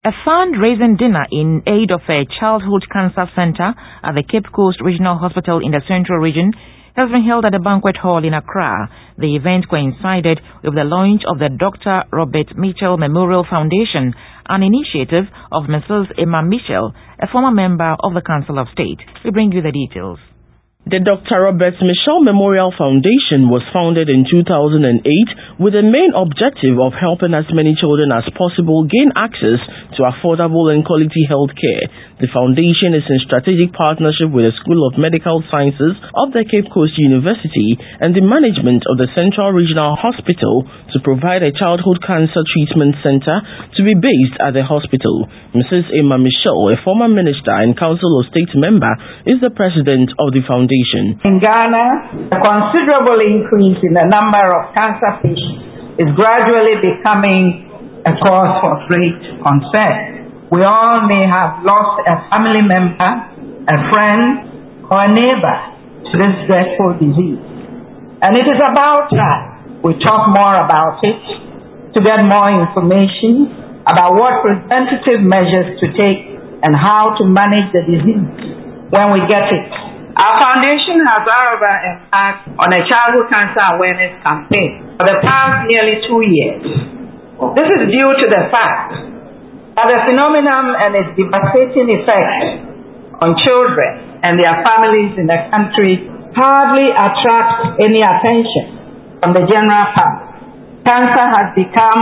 A fundraising dinner in aid of a childhood cancer center at the Cape Coast Regional Hospital in the Central Region has been held at the banquet hall in Accra. The event coincided with the launch of the Dr. Robert Mitchell Memorial Foundation, an initiative of Mrs. Emma Mitchell, a former member of the Council of State. We bring you the details. The Dr. Robert Mitchell Memorial Foundation was founded in 2008 with the main objective of helping as many children as possible gain access to affordable and quality health care. The foundation is in strategic partnership with the School of Medical Sciences of the Cape Coast University and the management of the Central Regional Hospital to provide a childhood cancer treatment center to be based at the hospital. Mrs. Emma Mitchell, a former minister and Council of State member, is the president of the foundation. In Ghana, a considerable increase in the number of cancer patients is gradually becoming a cause for great concern. We all may have lost a family member, a friend, or a neighbor to this dreadful disease. And it is about time we talk more about it to get more information about what preventative measures to take and how to manage the disease when we get it. Our foundation has, however, embarked on a childhood cancer awareness campaign for the past nearly 2 years. This is due to the fact that the phenomenon and its devastating effects on children and their families in the country hardly attracts any attention from the general public. Cancer has become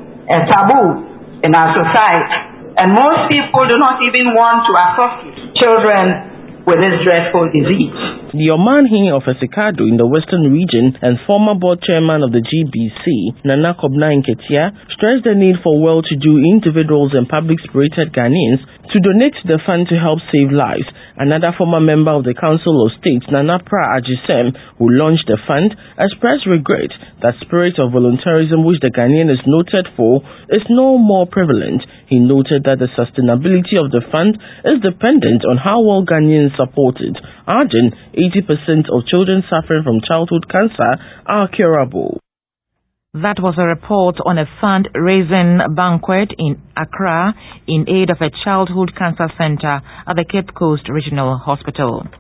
a taboo in our society, and most people do not even want to associate children with this dreadful disease. The Omanhene of Esekado in the Western Region and former board chairman of the GBC, Nana Kobna Nketia, stressed the need for well-to-do individuals and public-spirited Ghanaians to donate to the fund to help save lives. Another former member of the Council of State, Nana Pra Ajisem, who launched the fund, expressed regret that spirit of volunteerism which the Ghanaian is noted for is no more prevalent. He noted that the sustainability of the fund is dependent on how well Ghanaians support it, urging 80% of children suffering from childhood cancer are curable. That was a report on a fundraising banquet in Accra in aid of a childhood cancer center at the Cape Coast Regional Hospital.